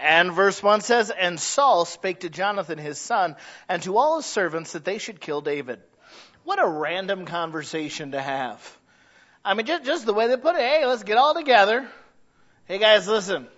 And verse 1 says, and Saul spake to Jonathan his son and to all his servants that they should kill David. What a random conversation to have. I mean, just the way they put it. Hey, let's get all together. Hey guys, listen.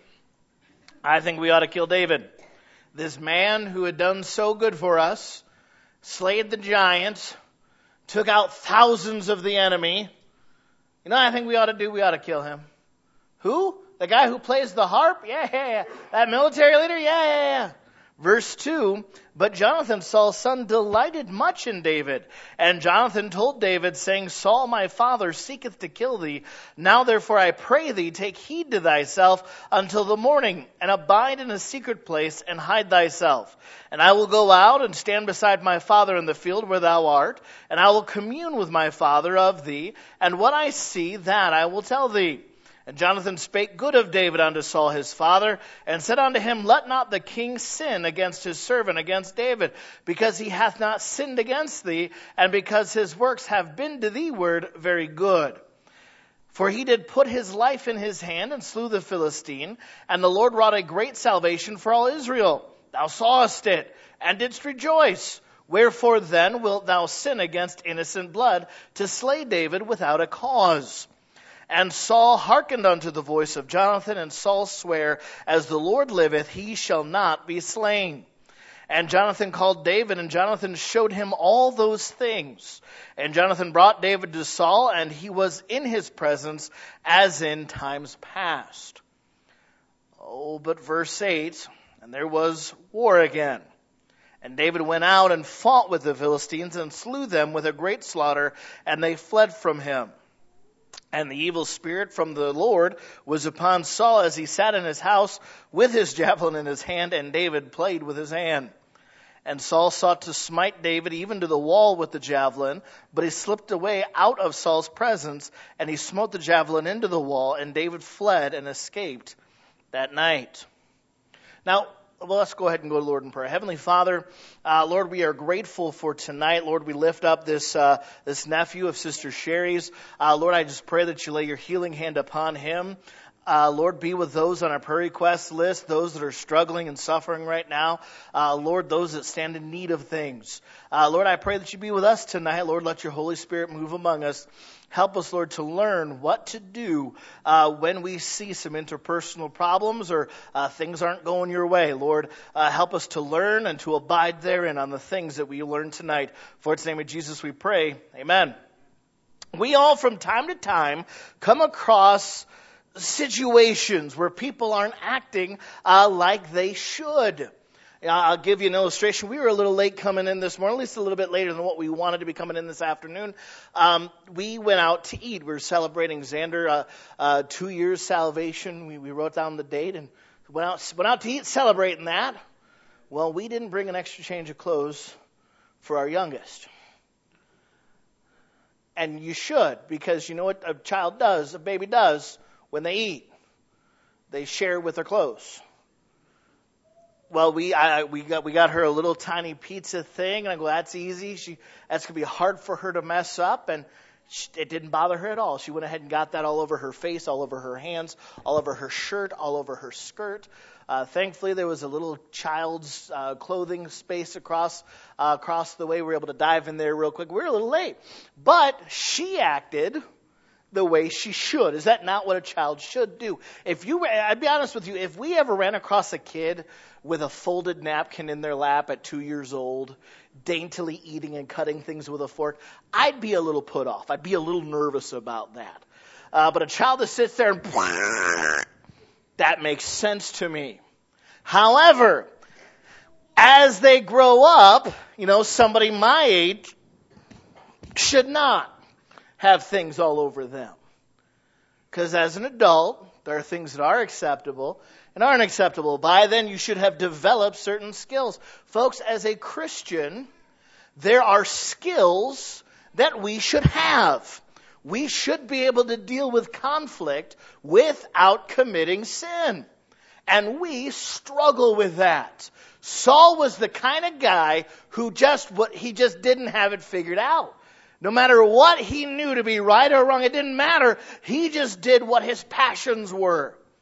I think we ought to kill David. This man who had done so good for us, slayed the giant, took out thousands of the enemy. You know what I think we ought to do? We ought to kill him. Who? The guy who plays the harp? Yeah. That military leader? Yeah. Verse 2, but Jonathan, Saul's son, delighted much in David. And Jonathan told David, saying, Saul my father seeketh to kill thee. Now therefore I pray thee, take heed to thyself until the morning, and abide in a secret place, and hide thyself. And I will go out and stand beside my father in the field where thou art, and I will commune with my father of thee, and what I see, that I will tell thee. And Jonathan spake good of David unto Saul his father, and said unto him, let not the king sin against his servant, against David, because he hath not sinned against thee, and because his works have been to thee word very good. For he did put his life in his hand, and slew the Philistine, and the Lord wrought a great salvation for all Israel. Thou sawest it, and didst rejoice. Wherefore then wilt thou sin against innocent blood, to slay David without a cause? And Saul hearkened unto the voice of Jonathan, and Saul sware, as the Lord liveth, he shall not be slain. And Jonathan called David, and Jonathan showed him all those things. And Jonathan brought David to Saul, and he was in his presence as in times past. Oh, but verse 8, and there was war again. And David went out and fought with the Philistines, and slew them with a great slaughter, and they fled from him. And the evil spirit from the Lord was upon Saul as he sat in his house with his javelin in his hand, and David played with his hand. And Saul sought to smite David even to the wall with the javelin, but he slipped away out of Saul's presence, and he smote the javelin into the wall, and David fled and escaped that night. Now, well, let's go ahead and go to the Lord in prayer. Heavenly Father, Lord, we are grateful for tonight. Lord, we lift up this nephew of Sister Sherry's. Lord, I just pray that you lay your healing hand upon him. Lord, be with those on our prayer request list, those that are struggling and suffering right now. Lord, those that stand in need of things. Lord, I pray that you be with us tonight. Lord, let your Holy Spirit move among us. Help us, Lord, to learn what to do when we see some interpersonal problems or things aren't going your way. Lord, help us to learn and to abide therein on the things that we learn tonight. For it's in the name of Jesus we pray. Amen. We all, from time to time, come across situations where people aren't acting like they should. I'll give you an illustration. We were a little late coming in this morning, at least a little bit later than what we wanted to be coming in this afternoon. We went out to eat. We were celebrating Xander 2 years salvation. We wrote down the date and went out to eat, celebrating that. Well, we didn't bring an extra change of clothes for our youngest. And you should, because you know what a child does, a baby does, when they eat. They share with their clothes. Well, we got her a little tiny pizza thing, and I go, that's easy. That's gonna be hard for her to mess up, and it didn't bother her at all. She went ahead and got that all over her face, all over her hands, all over her shirt, all over her skirt. Thankfully, there was a little child's clothing space across the way. We were able to dive in there real quick. We were a little late, but she acted the way she should. Is that not what a child should do? I'd be honest with you, if we ever ran across a kid with a folded napkin in their lap at 2 years old, daintily eating and cutting things with a fork, I'd be a little put off. I'd be a little nervous about that. But a child that sits there and that makes sense to me. However, as they grow up, somebody my age should not have things all over them. Because as an adult, there are things that are acceptable and aren't acceptable. By then, you should have developed certain skills. Folks, as a Christian, there are skills that we should have. We should be able to deal with conflict without committing sin. And we struggle with that. Saul was the kind of guy who just didn't have it figured out. No matter what he knew to be right or wrong, it didn't matter. He just did what his passions were.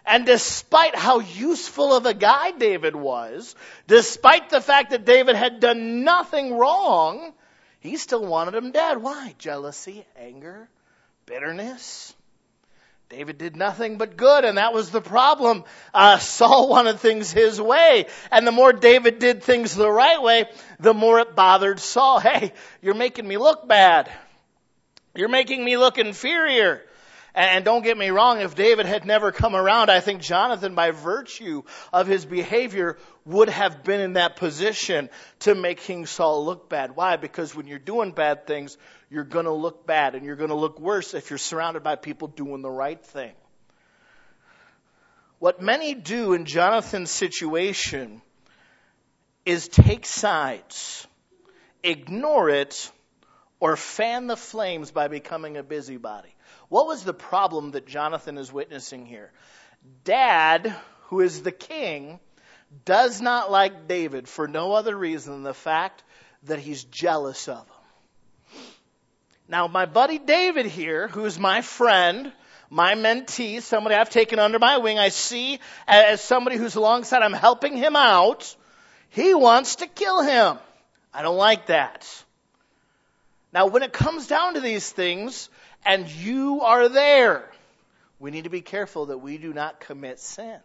And despite how useful of a guy David was, despite the fact that David had done nothing wrong, he still wanted him dead. Why? Jealousy, anger, bitterness. David did nothing but good, and that was the problem. Saul wanted things his way, and the more David did things the right way, the more it bothered Saul. Hey, you're making me look bad. You're making me look inferior. And don't get me wrong, if David had never come around, I think Jonathan, by virtue of his behavior, would have been in that position to make King Saul look bad. Why? Because when you're doing bad things, you're going to look bad, and you're going to look worse if you're surrounded by people doing the right thing. What many do in Jonathan's situation is take sides, ignore it, or fan the flames by becoming a busybody. What was the problem that Jonathan is witnessing here? Dad, who is the king, does not like David for no other reason than the fact that he's jealous of him. Now, my buddy David here, who's my friend, my mentee, somebody I've taken under my wing, I see as somebody who's alongside, I'm helping him out. He wants to kill him. I don't like that. Now, when it comes down to these things, and you are there, we need to be careful that we do not commit sin.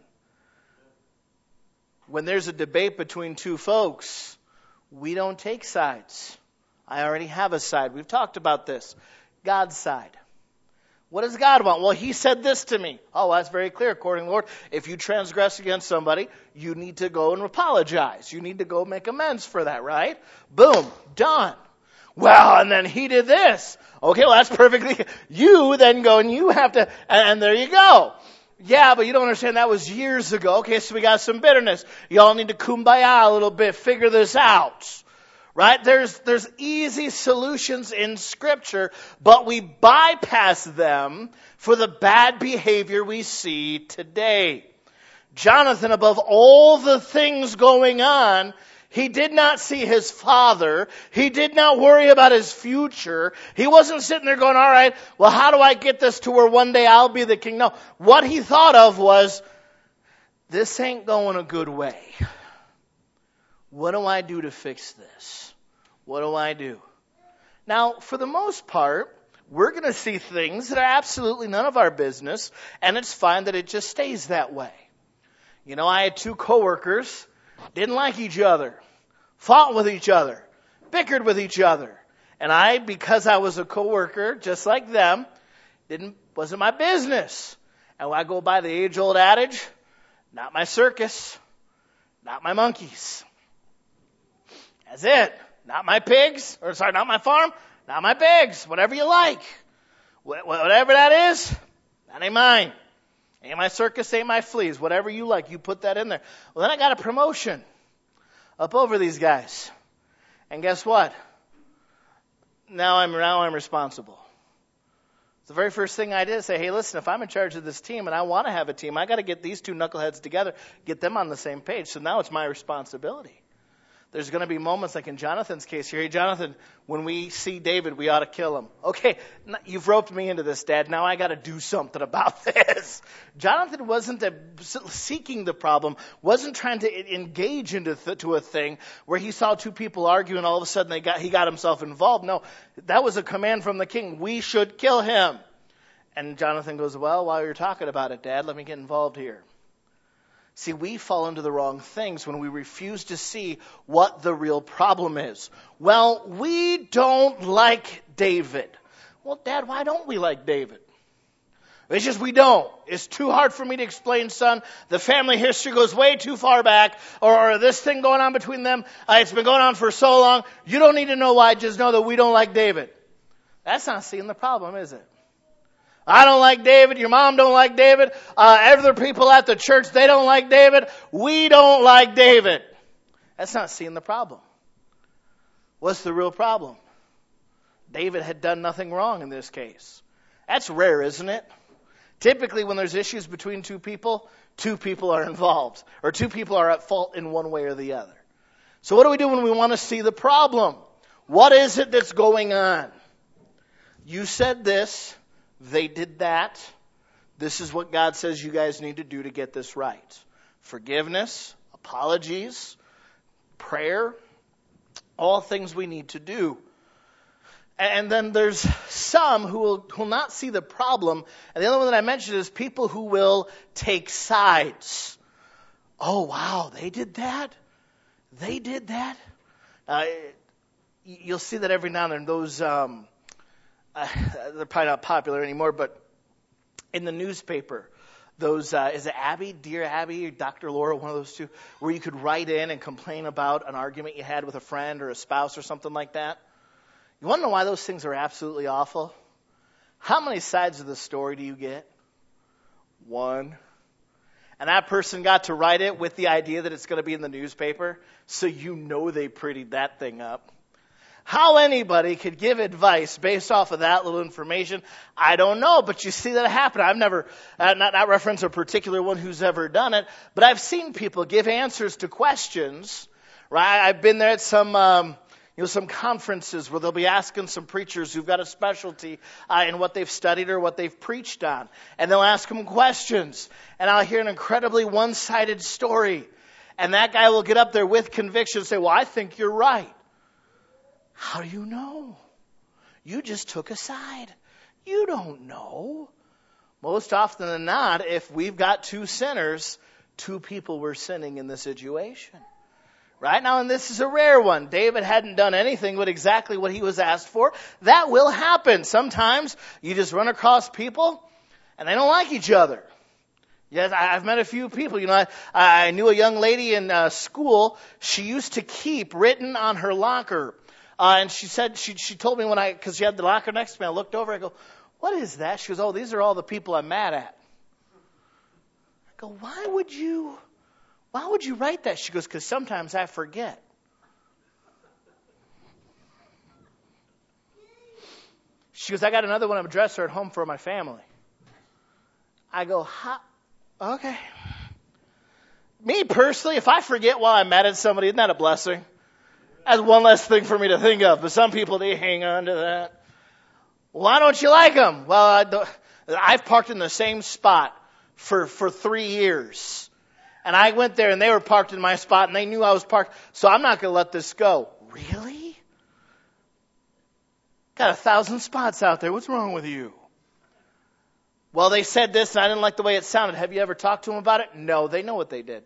When there's a debate between two folks, we don't take sides. I already have a side. We've talked about this. God's side. What does God want? Well, he said this to me. Oh, that's very clear. According to the Lord, if you transgress against somebody, you need to go and apologize. You need to go make amends for that, right? Boom. Done. Well, and then he did this. Okay, well, that's perfectly. You then go and you have to, and there you go. Yeah, but you don't understand, that was years ago. Okay, so we got some bitterness. Y'all need to kumbaya a little bit, figure this out. Right? There's easy solutions in Scripture, but we bypass them for the bad behavior we see today. Jonathan, above all the things going on, he did not see his father. He did not worry about his future. He wasn't sitting there going, all right, well, how do I get this to where one day I'll be the king? No, what he thought of was, this ain't going a good way. What do I do to fix this? What do I do? Now, for the most part, we're going to see things that are absolutely none of our business, and it's fine that it just stays that way. You know, I had two coworkers, didn't like each other, fought with each other, bickered with each other. And I, because I was a coworker, just like them, wasn't my business. And I go by the age-old adage, not my circus, not my monkeys. That's it. Not my pigs, not my farm, not my pigs, whatever you like. Whatever that is, that ain't mine. Ain't my circus, ain't my fleas. Whatever you like, you put that in there. Well, then I got a promotion up over these guys. And guess what? Now I'm responsible. The very first thing I did is say, hey, listen, if I'm in charge of this team and I want to have a team, I got to get these two knuckleheads together, get them on the same page. So now it's my responsibility. There's going to be moments like in Jonathan's case here. Hey, Jonathan, when we see David, we ought to kill him. Okay, you've roped me into this, Dad. Now I got to do something about this. Jonathan wasn't seeking the problem, wasn't trying to engage to a thing where he saw two people argue and all of a sudden he got himself involved. No, that was a command from the king. We should kill him. And Jonathan goes, well, while you're talking about it, Dad, let me get involved here. See, we fall into the wrong things when we refuse to see what the real problem is. Well, we don't like David. Well, Dad, why don't we like David? It's just we don't. It's too hard for me to explain, son. The family history goes way too far back, or this thing going on between them, it's been going on for so long. You don't need to know why. Just know that we don't like David. That's not seeing the problem, is it? I don't like David. Your mom don't like David. Other people at the church, they don't like David. We don't like David. That's not seeing the problem. What's the real problem? David had done nothing wrong in this case. That's rare, isn't it? Typically, when there's issues between two people are involved, or two people are at fault in one way or the other. So what do we do when we want to see the problem? What is it that's going on? You said this. They did that. This is what God says you guys need to do to get this right. Forgiveness, apologies, prayer, all things we need to do. And then there's some who will not see the problem. And the other one that I mentioned is people who will take sides. Oh, wow, they did that? They did that? You'll see that every now and then. Those, they're probably not popular anymore, but in the newspaper, those, is it Abby, Dear Abby, or Dr. Laura, one of those two, where you could write in and complain about an argument you had with a friend or a spouse or something like that? You want to know why those things are absolutely awful? How many sides of the story do you get? One. And that person got to write it with the idea that it's going to be in the newspaper, so you know they prettied that thing up. How anybody could give advice based off of that little information, I don't know, but you see that happen. I've never, not reference a particular one who's ever done it, but I've seen people give answers to questions, right? I've been there at some conferences where they'll be asking some preachers who've got a specialty in what they've studied or what they've preached on. And they'll ask them questions. And I'll hear an incredibly one-sided story. And that guy will get up there with conviction and say, well, I think you're right. How do you know? You just took a side. You don't know. Most often than not, if we've got two sinners, two people were sinning in the situation. Right now, and this is a rare one. David hadn't done anything but exactly what he was asked for. That will happen. Sometimes you just run across people and they don't like each other. Yes, I've met a few people. I knew a young lady in school. She used to keep written on her locker. And she said, she told me because she had the locker next to me, I looked over, I go, what is that? She goes, oh, these are all the people I'm mad at. I go, why would you write that? She goes, because sometimes I forget. She goes, I got another one of a dresser at home for my family. I go, okay. Me personally, if I forget while I'm mad at somebody, isn't that a blessing? That's one less thing for me to think of. But some people, they hang on to that. Why don't you like them? Well, I've parked in the same spot for 3 years. And I went there and they were parked in my spot and they knew I was parked. So I'm not going to let this go. Really? Got 1,000 spots out there. What's wrong with you? Well, they said this and I didn't like the way it sounded. Have you ever talked to them about it? No, they know what they did.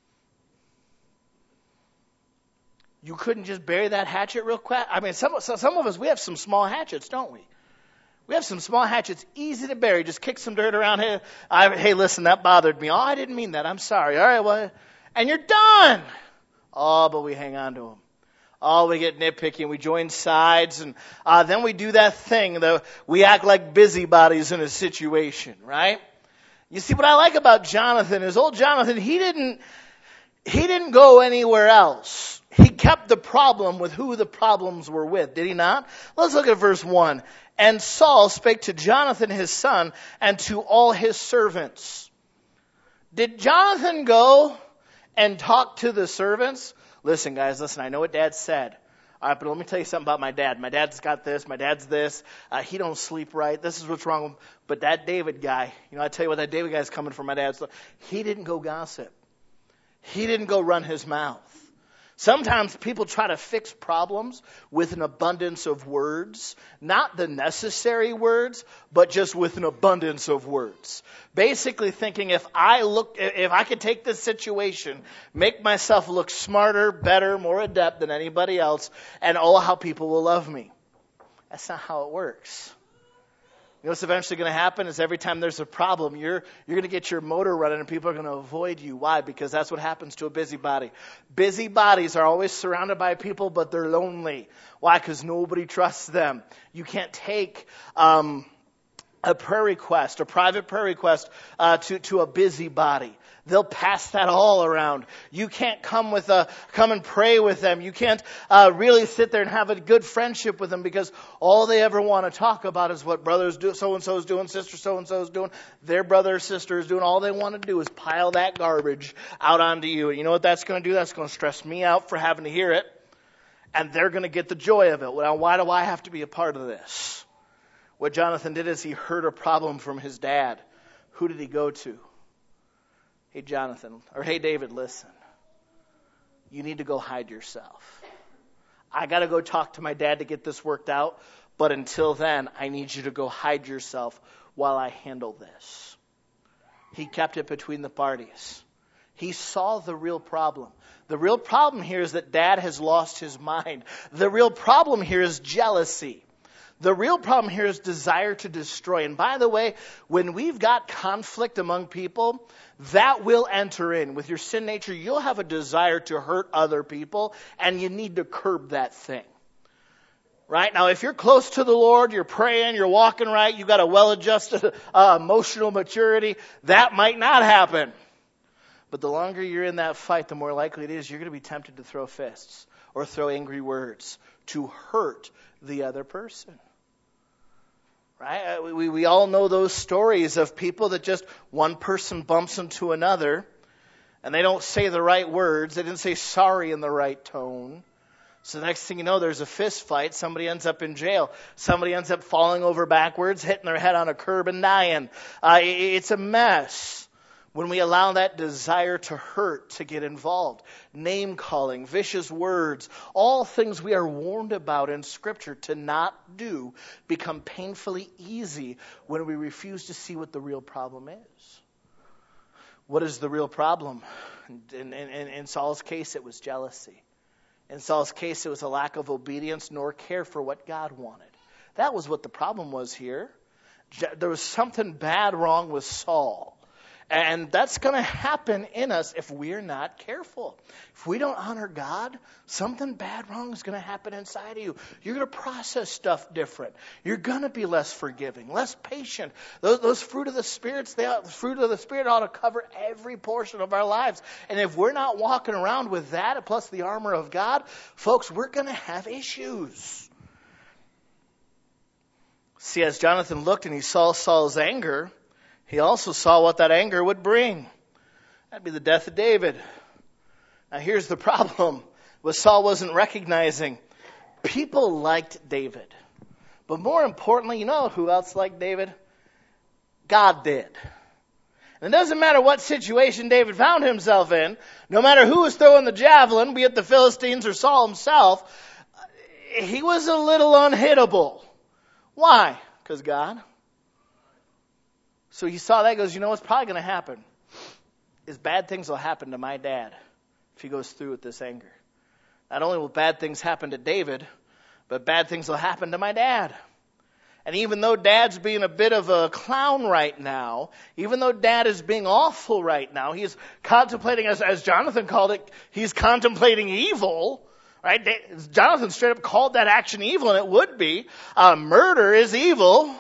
You couldn't just bury that hatchet real quick? I mean, some of us, we have some small hatchets, don't we? We have some small hatchets, easy to bury. Just kick some dirt around here. Hey, listen, that bothered me. Oh, I didn't mean that. I'm sorry. All right, well, and you're done. Oh, but we hang on to them. Oh, we get nitpicky and we join sides. And then we do that thing. We act like busybodies in a situation, right? You see, what I like about Jonathan is old Jonathan, he didn't go anywhere else. He kept the problem with who the problems were with, did he not? Let's look at verse 1. And Saul spake to Jonathan his son and to all his servants. Did Jonathan go and talk to the servants? Listen, guys, I know what Dad said. All right, but let me tell you something about my dad. My dad's got this. My dad's this. He don't sleep right. This is what's wrong with him. But that David guy, I tell you what, that David guy's coming from my dad. So he didn't go gossip. He didn't go run his mouth. Sometimes people try to fix problems with an abundance of words, not the necessary words, but just with an abundance of words. Basically thinking if I could take this situation, make myself look smarter, better, more adept than anybody else, and how people will love me. That's not how it works. You know what's eventually going to happen is every time there's a problem, you're going to get your motor running and people are going to avoid you. Why? Because that's what happens to a busybody. Busybodies are always surrounded by people, but they're lonely. Why? Because nobody trusts them. You can't take a prayer request, a private prayer request to a busybody. They'll pass that all around. You can't come and pray with them. You can't really sit there and have a good friendship with them because all they ever want to talk about is what brothers do, so-and-so is doing, sister so-and-so is doing, their brother or sister is doing. All they want to do is pile that garbage out onto you. And you know what that's going to do? That's going to stress me out for having to hear it. And they're going to get the joy of it. Well, why do I have to be a part of this? What Jonathan did is he heard a problem from his dad, Who did he go to? Hey, Jonathan, or hey, David, listen. You need to go hide yourself. I got to go talk to my dad to get this worked out, but until then, I need you to go hide yourself while I handle this. He kept it between the parties. He saw the real problem. The real problem here is that dad has lost his mind. The real problem here is jealousy. The real problem here is desire to destroy. And by the way, when we've got conflict among people, that will enter in. With your sin nature, you'll have a desire to hurt other people, and you need to curb that thing. Right? Now, if you're close to the Lord, you're praying, you're walking right, you've got a well-adjusted emotional maturity, that might not happen. But the longer you're in that fight, the more likely it is you're going to be tempted to throw fists or throw angry words to hurt the other person. Right? We all know those stories of people that just one person bumps into another and they don't say the right words. They didn't say sorry in the right tone. So the next thing you know, there's a fist fight. Somebody ends up in jail. Somebody ends up falling over backwards, hitting their head on a curb and dying. It's a mess when we allow that desire to hurt to get involved. Name calling, vicious words, all things we are warned about in Scripture to not do become painfully easy when we refuse to see what the real problem is. What is the real problem? In Saul's case, it was jealousy. In Saul's case, it was a lack of obedience nor care for what God wanted. That was what the problem was here. There was something bad wrong with Saul. And that's going to happen in us if we're not careful. If we don't honor God, something bad wrong is going to happen inside of you. You're going to process stuff different. You're going to be less forgiving, less patient. Those fruit of the Spirit ought to cover every portion of our lives. And if we're not walking around with that, plus the armor of God, folks, we're going to have issues. See, as Jonathan looked and he saw Saul's anger, he also saw what that anger would bring. That'd be the death of David. Now here's the problem. What Saul wasn't recognizing. People liked David. But more importantly, you know who else liked David? God did. And it doesn't matter what situation David found himself in. No matter who was throwing the javelin, be it the Philistines or Saul himself, he was a little unhittable. Why? Because God. So he saw that, goes, you know what's probably going to happen is bad things will happen to my dad if he goes through with this anger. Not only will bad things happen to David, but bad things will happen to my dad. And even though dad's being a bit of a clown right now, even though dad is being awful right now, he's contemplating, as Jonathan called it, he's contemplating evil. Right? Jonathan straight up called that action evil, and it would be. Murder is evil.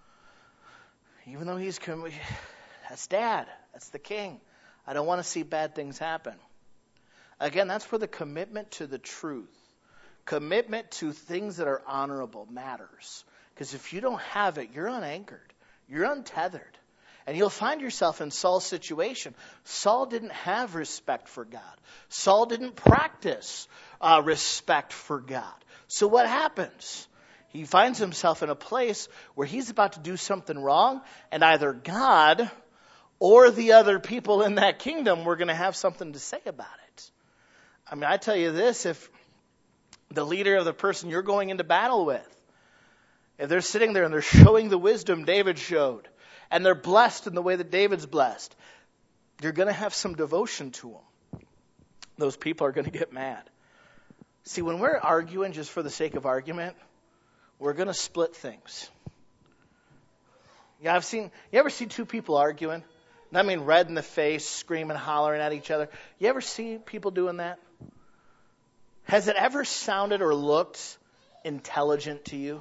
Even though that's dad. That's the king. I don't want to see bad things happen. Again, that's where the commitment to the truth, commitment to things that are honorable matters. Because if you don't have it, you're unanchored. You're untethered. And you'll find yourself in Saul's situation. Saul didn't have respect for God. Saul didn't practice respect for God. So what happens? He finds himself in a place where he's about to do something wrong, and either God or the other people in that kingdom were going to have something to say about it. I mean, I tell you this, if the leader of the person you're going into battle with, if they're sitting there and they're showing the wisdom David showed, and they're blessed in the way that David's blessed, you're going to have some devotion to them. Those people are going to get mad. See, when we're arguing just for the sake of argument, we're going to split things. Yeah, you ever see two people arguing? And I mean red in the face, screaming, hollering at each other. You ever see people doing that? Has it ever sounded or looked intelligent to you?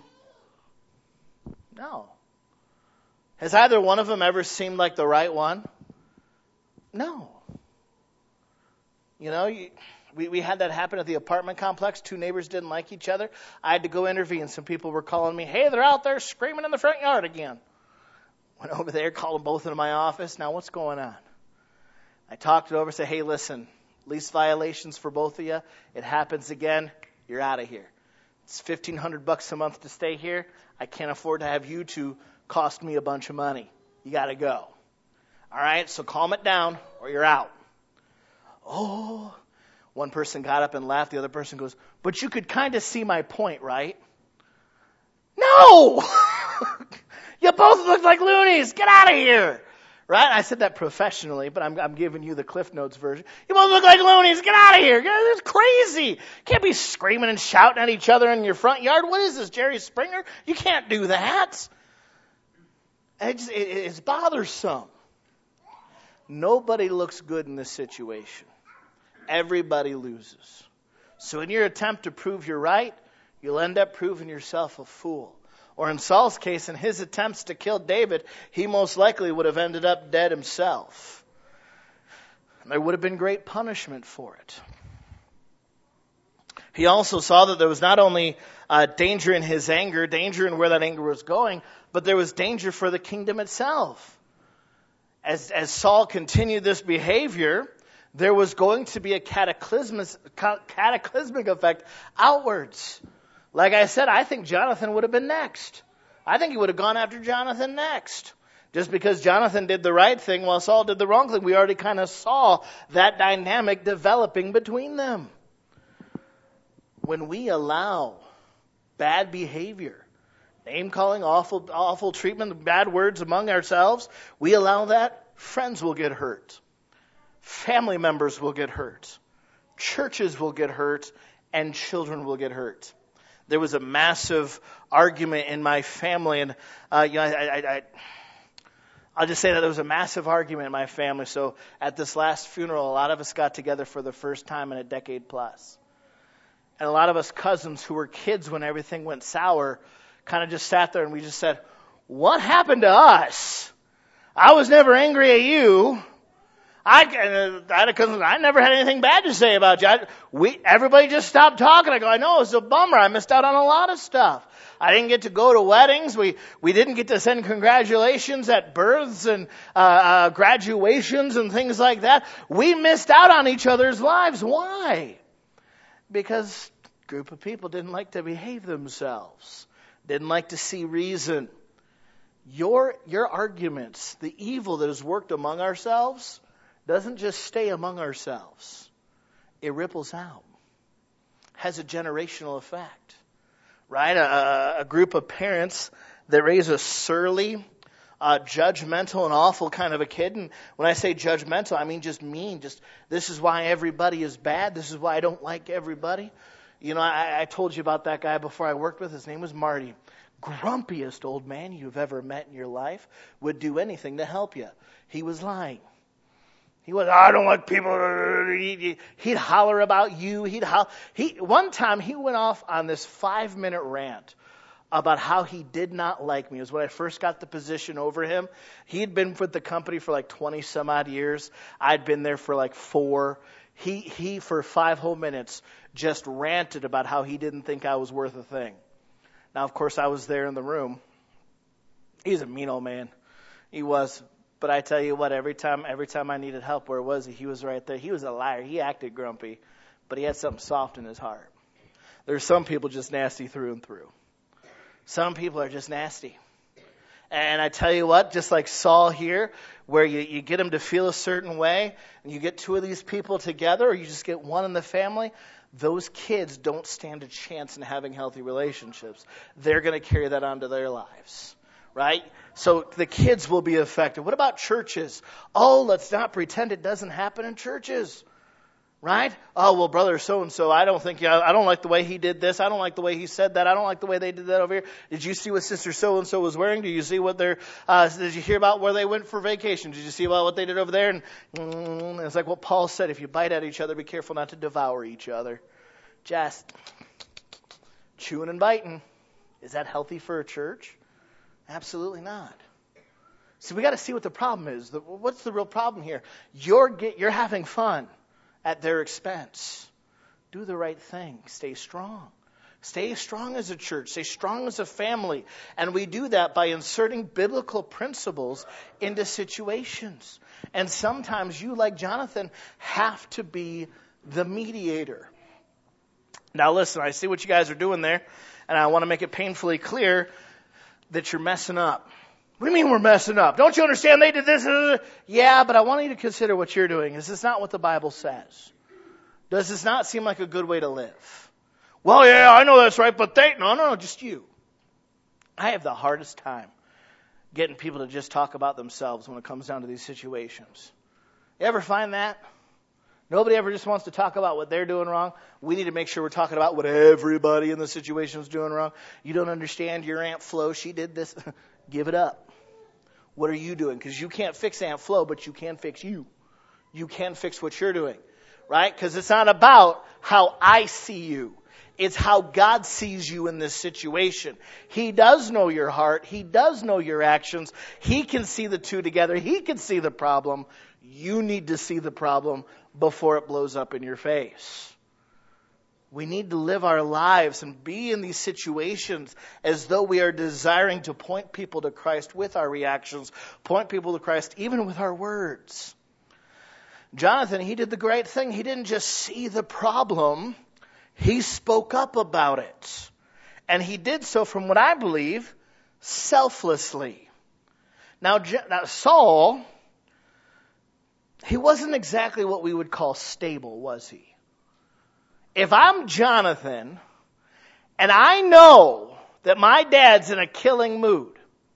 No. Has either one of them ever seemed like the right one? No. You know, we had that happen at the apartment complex. Two neighbors didn't like each other. I had to go intervene. Some people were calling me, hey, they're out there screaming in the front yard again. Went over there, called them both into my office. Now, what's going on? I talked it over, said, hey, listen, lease violations for both of you. It happens again. You're out of here. It's $1,500 a month to stay here. I can't afford to have you two cost me a bunch of money. You got to go. All right, so calm it down or you're out. Oh, one person got up and laughed. The other person goes, but you could kind of see my point, right? No! You both look like loonies. Get out of here. Right? I said that professionally, but I'm giving you the Cliff Notes version. You both look like loonies. Get out of here. It's crazy. You can't be screaming and shouting at each other in your front yard. What is this, Jerry Springer? You can't do that. It's bothersome. Nobody looks good in this situation. Everybody loses. So in your attempt to prove you're right, you'll end up proving yourself a fool. Or in Saul's case, in his attempts to kill David, he most likely would have ended up dead himself. And there would have been great punishment for it. He also saw that there was not only danger in his anger, danger in where that anger was going, but there was danger for the kingdom itself. As Saul continued this behavior, there was going to be a cataclysmic effect outwards. Like I said, I think Jonathan would have been next. I think he would have gone after Jonathan next. Just because Jonathan did the right thing while Saul did the wrong thing, we already kind of saw that dynamic developing between them. When we allow bad behavior, name-calling, awful treatment, bad words among ourselves, we allow that, friends will get hurt. Family members will get hurt. Churches will get hurt. And children will get hurt. There was a massive argument in my family, and I'll just say that there was a massive argument in my family. So at this last funeral, a lot of us got together for the first time in a decade plus. And a lot of us cousins who were kids when everything went sour kind of just sat there and we just said, what happened to us? I was never angry at you. I had a cousin, I never had anything bad to say about you. Everybody just stopped talking. I go, I know, it was a bummer. I missed out on a lot of stuff. I didn't get to go to weddings. We didn't get to send congratulations at births and graduations and things like that. We missed out on each other's lives. Why? Because a group of people didn't like to behave themselves. Didn't like to see reason. Your arguments, the evil that is worked among ourselves, doesn't just stay among ourselves. It ripples out. Has a generational effect. Right? A group of parents that raise a surly, judgmental and awful kind of a kid. And when I say judgmental, I mean just mean. Just, this is why everybody is bad. This is why I don't like everybody. You know, I told you about that guy before I worked with. His name was Marty. Grumpiest old man you've ever met in your life. Would do anything to help you. He was lying. He was, I don't like people. He'd holler about you. One time he went off on this 5-minute rant about how he did not like me. It was when I first got the position over him. He'd been with the company for like 20 some odd years. I'd been there for like 4. He for 5 whole minutes just ranted about how he didn't think I was worth a thing. Now, of course, I was there in the room. He's a mean old man. He was. But I tell you what, every time I needed help, where was he? He was right there. He was a liar. He acted grumpy, but he had something soft in his heart. There's some people just nasty through and through. Some people are just nasty. And I tell you what, just like Saul here, where you get him to feel a certain way, and you get 2 of these people together, or you just get one in the family, those kids don't stand a chance in having healthy relationships. They're going to carry that onto their lives. Right? So the kids will be affected. What about churches? Oh, let's not pretend it doesn't happen in churches. Right? Oh, well, brother so-and-so, I don't like the way he did this. I don't like the way he said that. I don't like the way they did that over here. Did you see what sister so-and-so was wearing? Did you see what did you hear about where they went for vacation? Did you see about what they did over there? And it's like what Paul said, if you bite at each other, be careful not to devour each other. Just chewing and biting. Is that healthy for a church? Absolutely not. So we got to see what the problem is. What's the real problem here? You're having fun at their expense. Do the right thing. Stay strong. Stay strong as a church. Stay strong as a family. And we do that by inserting biblical principles into situations. And sometimes you, like Jonathan, have to be the mediator. Now listen, I see what you guys are doing there, and I want to make it painfully clear that you're messing up. What do you mean we're messing up? Don't you understand they did this? Yeah, but I want you to consider what you're doing. Is this not what the Bible says? Does this not seem like a good way to live? Well, yeah, I know that's right, but no, just you. I have the hardest time getting people to just talk about themselves when it comes down to these situations. You ever find that? Nobody ever just wants to talk about what they're doing wrong. We need to make sure we're talking about what everybody in the situation is doing wrong. You don't understand your Aunt Flo, she did this. Give it up. What are you doing? Because you can't fix Aunt Flo, but you can fix you. You can fix what you're doing. Right? Because it's not about how I see you. It's how God sees you in this situation. He does know your heart. He does know your actions. He can see the two together. He can see the problem. You need to see the problem before it blows up in your face. We need to live our lives and be in these situations as though we are desiring to point people to Christ with our reactions, point people to Christ even with our words. Jonathan, he did the great thing. He didn't just see the problem. He spoke up about it. And he did so from what I believe, selflessly. Now Saul, he wasn't exactly what we would call stable, was he? If I'm Jonathan, and I know that my dad's in a killing mood,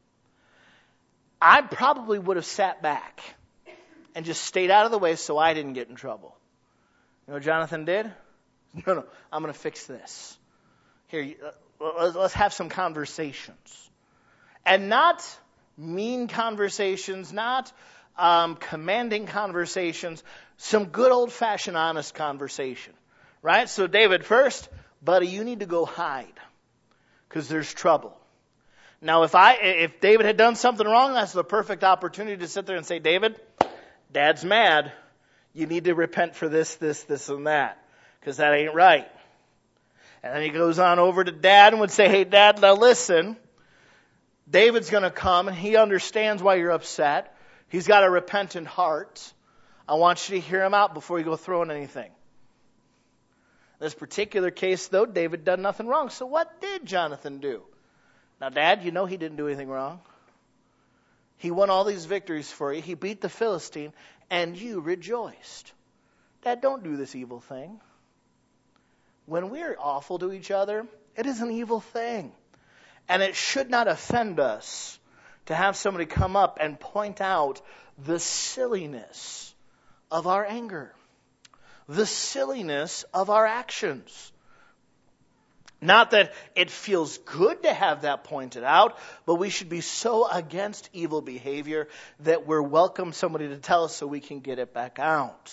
I probably would have sat back and just stayed out of the way so I didn't get in trouble. You know what Jonathan did? No, I'm going to fix this. Here, let's have some conversations. And not mean conversations, not commanding conversations, some good old-fashioned honest conversation. Right? So David, first, buddy, you need to go hide because there's trouble. Now, if David had done something wrong, that's the perfect opportunity to sit there and say, David, Dad's mad. You need to repent for this, and that because that ain't right. And then he goes on over to Dad and would say, hey, Dad, now listen. David's going to come and he understands why you're upset. He's got a repentant heart. I want you to hear him out before you go throwing anything. In this particular case, though, David done nothing wrong. So what did Jonathan do? Now, Dad, you know he didn't do anything wrong. He won all these victories for you. He beat the Philistine, and you rejoiced. Dad, don't do this evil thing. When we're awful to each other, it is an evil thing. And it should not offend us to have somebody come up and point out the silliness of our anger. The silliness of our actions. Not that it feels good to have that pointed out, but we should be so against evil behavior that we're welcome somebody to tell us so we can get it back out.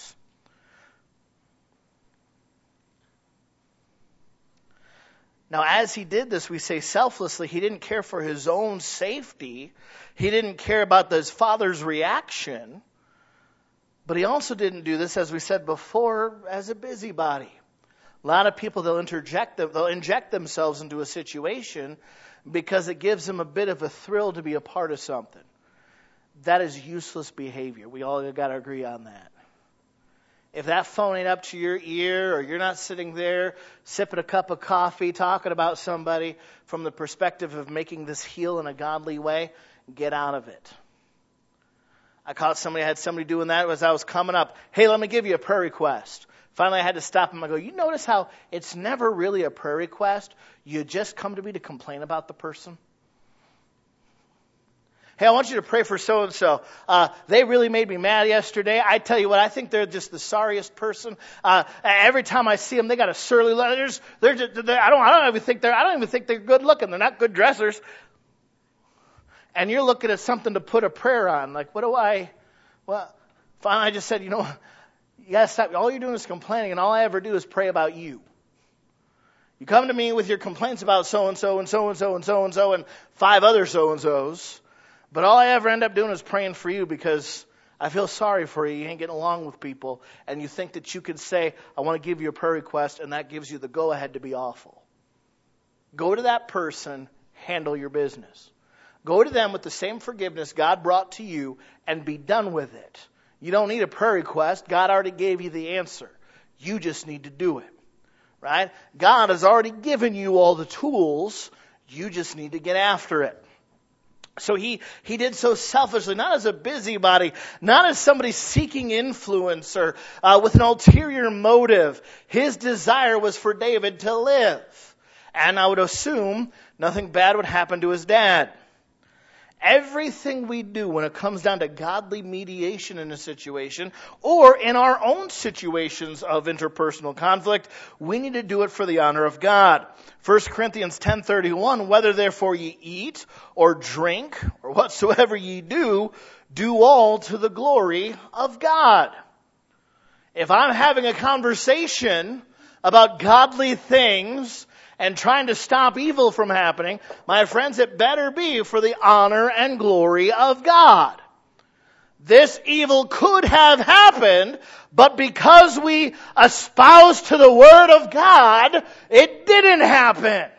Now, as he did this, we say selflessly, he didn't care for his own safety. He didn't care about his father's reaction. But he also didn't do this, as we said before, as a busybody. A lot of people, they'll inject themselves into a situation because it gives them a bit of a thrill to be a part of something. That is useless behavior. We all got to agree on that. If that phone ain't up to your ear or you're not sitting there sipping a cup of coffee talking about somebody from the perspective of making this heal in a godly way, get out of it. I had somebody doing that as I was coming up. Hey, let me give you a prayer request. Finally, I had to stop him. I go, you notice how it's never really a prayer request? You just come to me to complain about the person? Hey, I want you to pray for so-and-so. They really made me mad yesterday. I tell you what, I think they're just the sorriest person. Every time I see them, they got a surly look. I don't even think they're good looking. They're not good dressers. And you're looking at something to put a prayer on. Like, finally I just said, you gotta stop. All you're doing is complaining, and all I ever do is pray about you. You come to me with your complaints about so-and-so and so-and-so and so-and-so and 5 other so-and-sos, but all I ever end up doing is praying for you because I feel sorry for you. You ain't getting along with people, and you think that you can say, I want to give you a prayer request, and that gives you the go-ahead to be awful. Go to that person, handle your business. Go to them with the same forgiveness God brought to you and be done with it. You don't need a prayer request. God already gave you the answer. You just need to do it. Right? God has already given you all the tools. You just need to get after it. So he did so selfishly, not as a busybody, not as somebody seeking influence or with an ulterior motive. His desire was for David to live. And I would assume nothing bad would happen to his dad. Everything we do when it comes down to godly mediation in a situation or in our own situations of interpersonal conflict, we need to do it for the honor of God. 1 Corinthians 10:31, whether therefore ye eat or drink or whatsoever ye do, do all to the glory of God. If I'm having a conversation about godly things and trying to stop evil from happening, my friends, it better be for the honor and glory of God. This evil could have happened, but because we espouse to the Word of God, it didn't happen.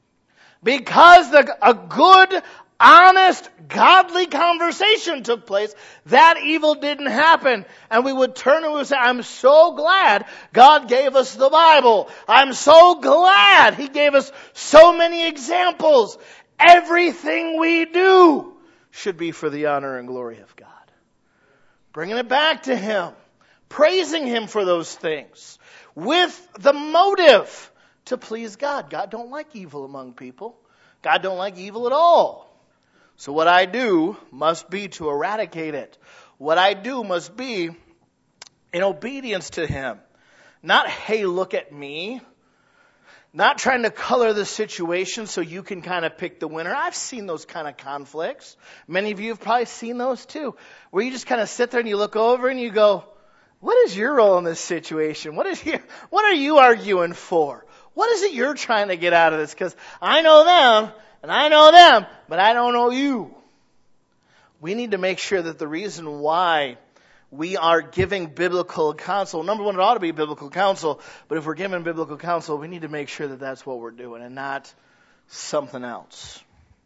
Because a good, honest, godly conversation took place, that evil didn't happen. And we would turn and say, I'm so glad God gave us the Bible. I'm so glad He gave us so many examples. Everything we do should be for the honor and glory of God. Bringing it back to Him. Praising Him for those things. With the motive to please God. God don't like evil among people. God don't like evil at all. So what I do must be to eradicate it. What I do must be in obedience to Him. Not, hey, look at me. Not trying to color the situation so you can kind of pick the winner. I've seen those kind of conflicts. Many of you have probably seen those too. Where you just kind of sit there and you look over and you go, what is your role in this situation? What are you arguing for? What is it you're trying to get out of this? Because I know them and I know them, but I don't know you. We need to make sure that the reason why we are giving biblical counsel, number one, it ought to be biblical counsel, but if we're giving biblical counsel, we need to make sure that that's what we're doing and not something else.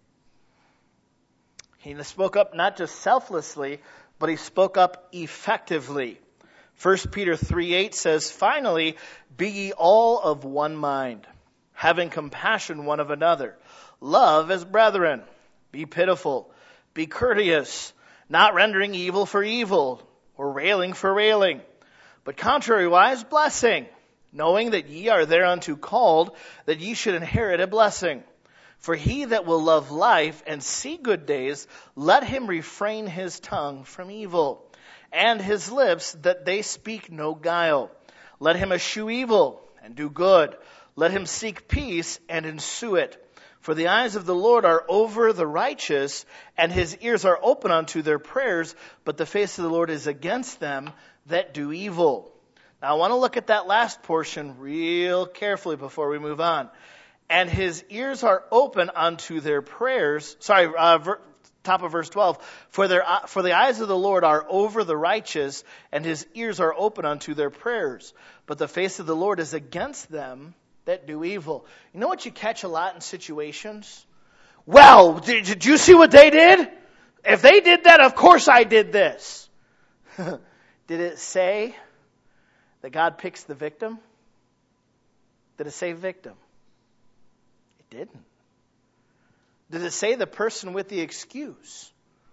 He spoke up not just selflessly, but he spoke up effectively. 1 Peter 3:8 says, finally, be ye all of one mind, having compassion one of another. Love as brethren. Be pitiful. Be courteous, not rendering evil for evil, or railing for railing, but contrariwise blessing, knowing that ye are thereunto called, that ye should inherit a blessing. For he that will love life and see good days, let him refrain his tongue from evil, and his lips that they speak no guile. Let him eschew evil and do good. Let him seek peace and ensue it. For the eyes of the Lord are over the righteous, and His ears are open unto their prayers, but the face of the Lord is against them that do evil. Now I want to look at that last portion real carefully before we move on. And His ears are open unto their prayers. Top of verse 12. For the eyes of the Lord are over the righteous, and His ears are open unto their prayers, but the face of the Lord is against them that do evil. You know what you catch a lot in situations? Well, did you see what they did? If they did that, of course I did this. Did it say that God picks the victim? Did it say victim? It didn't. Did it say the person with the excuse?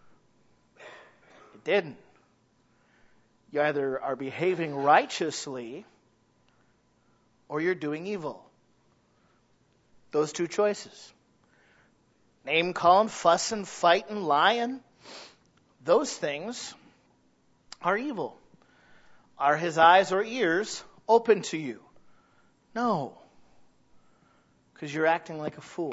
It didn't. You either are behaving righteously or you're doing evil. Those two choices. Name calling, fussing, fighting, lying. Those things are evil. Are His eyes or ears open to you? No. Because you're acting like a fool.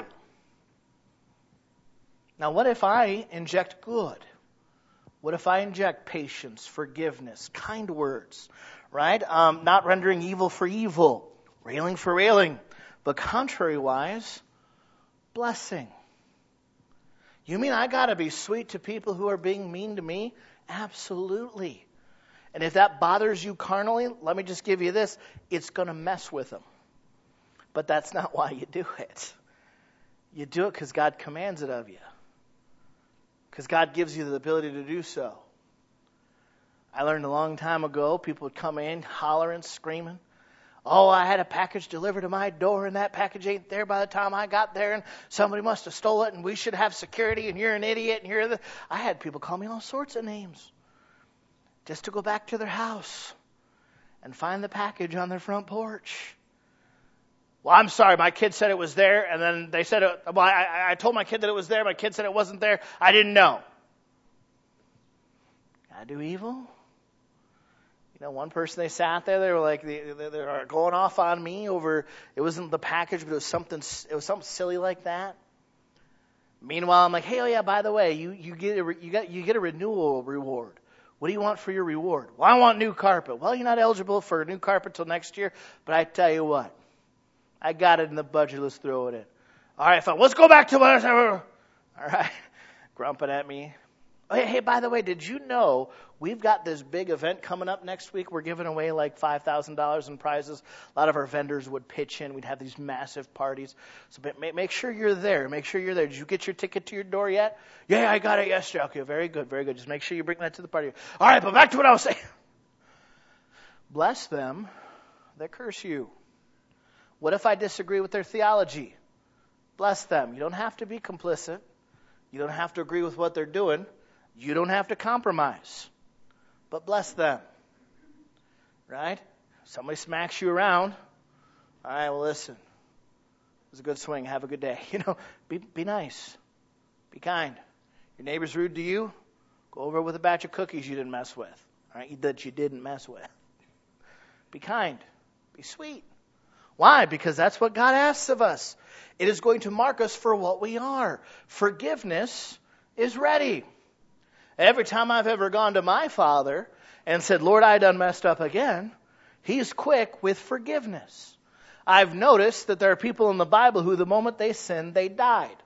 Now what if I inject good? What if I inject patience, forgiveness, kind words, right? Not rendering evil for evil, railing for railing, but contrariwise, blessing. You mean I got to be sweet to people who are being mean to me? Absolutely. And if that bothers you carnally, let me just give you this. It's going to mess with them. But that's not why you do it. You do it because God commands it of you. Because God gives you the ability to do so. I learned a long time ago, people would come in hollering, screaming. Oh, I had a package delivered to my door, and that package ain't there by the time I got there, and somebody must have stole it, and we should have security, and you're an idiot, and you're the... I had people call me all sorts of names just to go back to their house and find the package on their front porch. Well, I'm sorry, my kid said it was there, and then they said it... Well, I told my kid that it was there, my kid said it wasn't there, I didn't know. Can I do evil? You know, one person, they sat there, they were like, they were going off on me over, it wasn't the package, but it was something silly like that. Meanwhile, I'm like, hey, oh yeah, by the way, you get a renewal reward. What do you want for your reward? Well, I want new carpet. Well, you're not eligible for a new carpet till next year, but I tell you what, I got it in the budget, let's throw it in. All right, fine, let's go back to what all right, grumping at me. Oh, hey, by the way, did you know we've got this big event coming up next week? We're giving away like $5,000 in prizes. A lot of our vendors would pitch in. We'd have these massive parties. So make sure you're there. Make sure you're there. Did you get your ticket to your door yet? Yeah, I got it yesterday. Okay, very good, very good. Just make sure you bring that to the party. All right, but back to what I was saying. Bless them that curse you. What if I disagree with their theology? Bless them. You don't have to be complicit. You don't have to agree with what they're doing. You don't have to compromise, but bless them, right? Somebody smacks you around. All right, well, listen, it was a good swing. Have a good day. You know, be nice. Be kind. Your neighbor's rude to you, go over with a batch of cookies you didn't mess with, all right, that you didn't mess with. Be kind. Be sweet. Why? Because that's what God asks of us. It is going to mark us for what we are. Forgiveness is ready. Every time I've ever gone to my Father and said, Lord, I done messed up again, He's quick with forgiveness. I've noticed that there are people in the Bible who the moment they sinned, they died.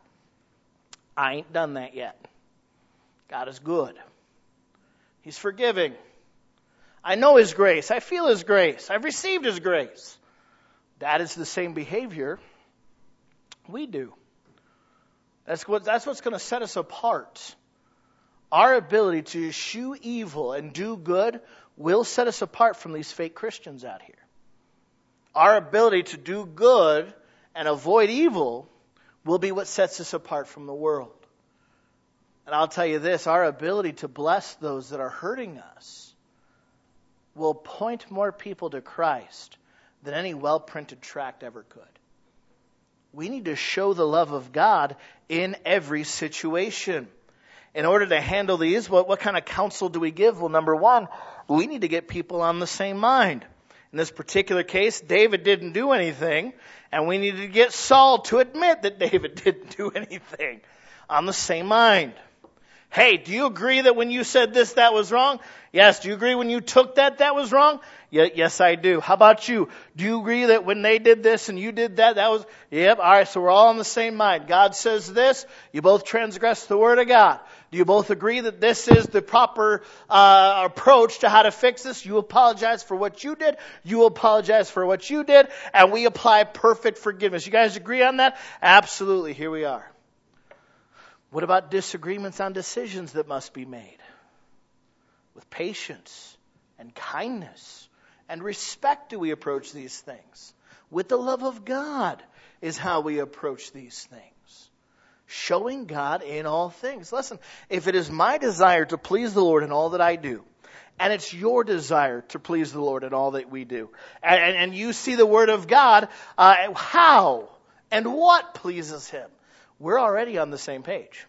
I ain't done that yet. God is good. He's forgiving. I know His grace. I feel His grace. I've received His grace. That is the same behavior we do. That's what's going to set us apart. Our ability to eschew evil and do good will set us apart from these fake Christians out here. Our ability to do good and avoid evil will be what sets us apart from the world. And I'll tell you this, our ability to bless those that are hurting us will point more people to Christ than any well-printed tract ever could. We need to show the love of God in every situation. In order to handle these, what kind of counsel do we give? Well, number one, we need to get people on the same mind. In this particular case, David didn't do anything, and we needed to get Saul to admit that David didn't do anything. On the same mind. Hey, do you agree that when you said this, that was wrong? Yes. Do you agree when you took that was wrong? Yes, I do. How about you? Do you agree that when they did this and you did that was... Yep. All right, so we're all on the same mind. God says this. You both transgress the word of God. Do you both agree that this is the proper approach to how to fix this? You apologize for what you did. You apologize for what you did. And we apply perfect forgiveness. You guys agree on that? Absolutely. Here we are. What about disagreements on decisions that must be made? With patience and kindness and respect do we approach these things. With the love of God is how we approach these things. Showing God in all things. Listen, if it is my desire to please the Lord in all that I do, and it's your desire to please the Lord in all that we do, and you see the Word of God, how and what pleases Him, we're already on the same page.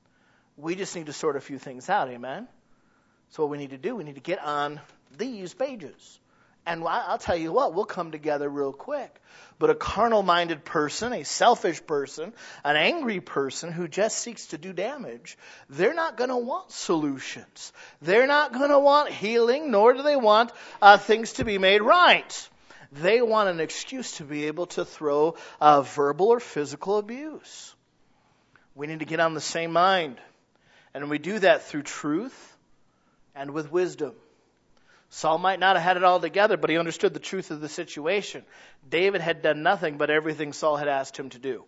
We just need to sort a few things out, amen? So what we need to do, we need to get on these pages. And I'll tell you what, we'll come together real quick. But a carnal-minded person, a selfish person, an angry person who just seeks to do damage, they're not going to want solutions. They're not going to want healing, nor do they want things to be made right. They want an excuse to be able to throw verbal or physical abuse. We need to get on the same mind. And we do that through truth and with wisdom. Saul might not have had it all together, but he understood the truth of the situation. David had done nothing but everything Saul had asked him to do.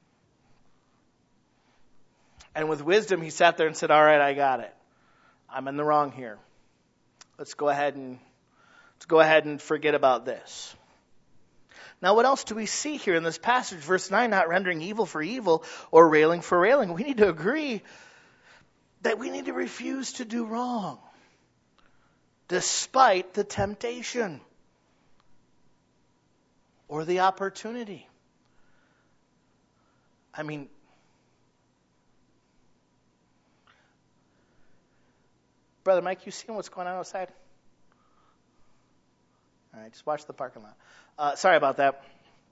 And with wisdom, he sat there and said, all right, I got it. I'm in the wrong here. Let's go ahead and forget about this. Now, what else do we see here in this passage? Verse 9, not rendering evil for evil or railing for railing. We need to agree that we need to refuse to do wrong despite the temptation or the opportunity. I mean, Brother Mike, you seeing what's going on outside? All right, just watch the parking lot. Sorry about that.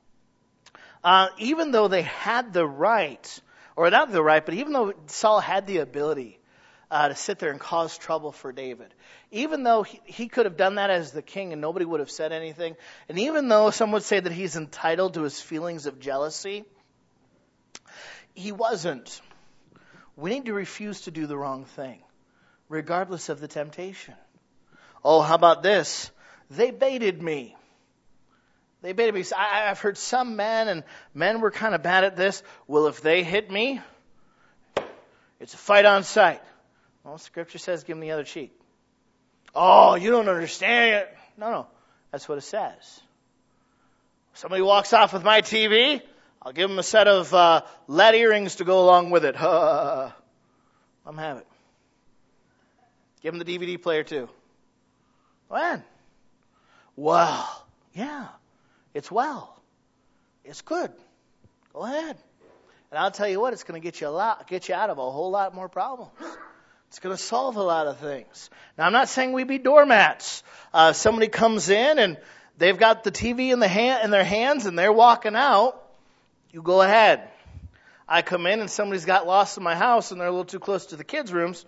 Even though they had the right, or not the right, but even though Saul had the ability to sit there and cause trouble for David, even though he could have done that as the king and nobody would have said anything, and even though some would say that he's entitled to his feelings of jealousy, he wasn't. We need to refuse to do the wrong thing, regardless of the temptation. Oh, how about this? They baited me. They baited me. I've heard some men were kind of bad at this. Well, if they hit me, it's a fight on sight. Well, Scripture says give them the other cheek. Oh, you don't understand it. No, that's what it says. If somebody walks off with my TV, I'll give them a set of lead earrings to go along with it. Let them have it. Give them the DVD player too. When? Well, yeah, it's it's good. Go ahead, and I'll tell you what, it's going to get you out of a whole lot more problems. It's going to solve a lot of things. Now, I'm not saying we be doormats. Somebody comes in and they've got the TV in their hands and they're walking out. You go ahead. I come in and somebody's got lost in my house and they're a little too close to the kids' rooms.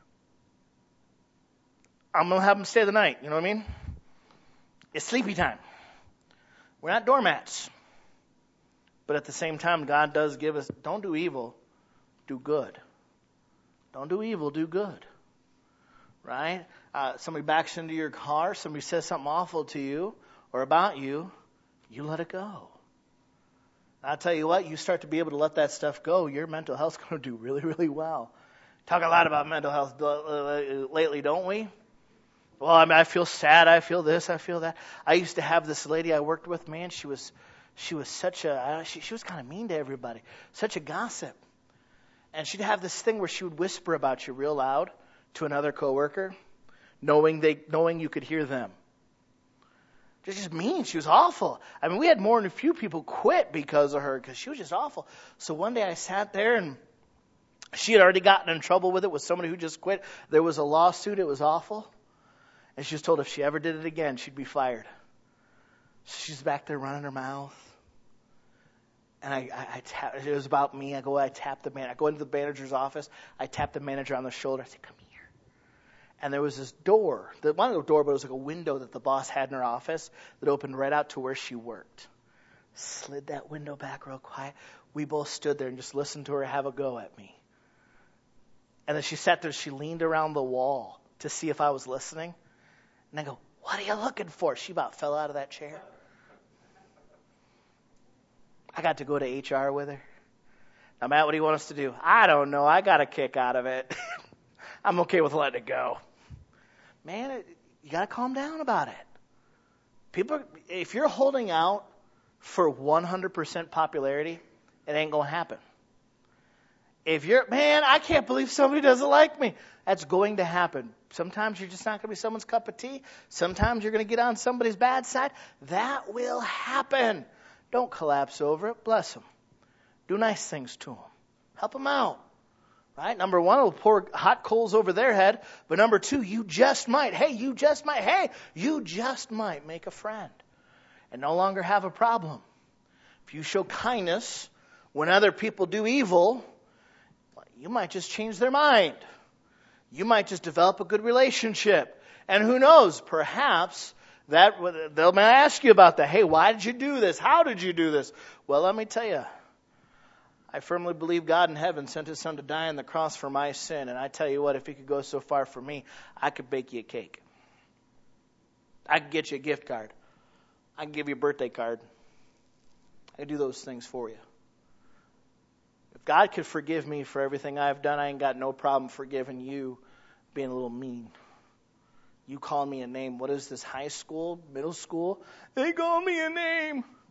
I'm going to have them stay the night. You know what I mean? It's sleepy time. We're not doormats. But at the same time, God does give us, don't do evil, do good. Don't do evil, do good. Right? Somebody backs into your car, somebody says something awful to you or about you, you let it go. I'll tell you what, you start to be able to let that stuff go, your mental health's going to do really, really well. Talk a lot about mental health lately, don't we? Well, I mean, I feel sad, I feel this, I feel that. I used to have this lady I worked with, man, she was such a, she was kind of mean to everybody, such a gossip. And she'd have this thing where she would whisper about you real loud to another coworker, knowing you could hear them. Just mean. She was awful. I mean, we had more than a few people quit because of her, because she was just awful. So one day I sat there and she had already gotten in trouble with it with somebody who just quit. There was a lawsuit. It was awful. And she was told if she ever did it again, she'd be fired. She's back there running her mouth. And I tap, it was about me. I tap the man. I go into the manager's office. I tap the manager on the shoulder. I say, come here. And there was this door. Not a door, but it was like a window that the boss had in her office that opened right out to where she worked. Slid that window back real quiet. We both stood there and just listened to her have a go at me. And then she sat there. She leaned around the wall to see if I was listening. And I go, what are you looking for? She about fell out of that chair. I got to go to HR with her. Now, Matt, what do you want us to do? I don't know. I got a kick out of it. I'm okay with letting it go. Man, you got to calm down about it. People, if you're holding out for 100% popularity, it ain't going to happen. If you're, man, I can't believe somebody doesn't like me. That's going to happen. Sometimes you're just not going to be someone's cup of tea. Sometimes you're going to get on somebody's bad side. That will happen. Don't collapse over it. Bless them. Do nice things to them. Help them out. Right? Number one, it'll pour hot coals over their head. But number two, you just might make a friend and no longer have a problem. If you show kindness when other people do evil, you might just change their mind. You might just develop a good relationship. And who knows, perhaps that they'll ask you about that. Hey, why did you do this? How did you do this? Well, let me tell you, I firmly believe God in heaven sent his son to die on the cross for my sin. And I tell you what, if he could go so far for me, I could bake you a cake. I could get you a gift card. I can give you a birthday card. I can do those things for you. If God could forgive me for everything I've done, I ain't got no problem forgiving you being a little mean. You call me a name. What is this, high school, middle school? They call me a name.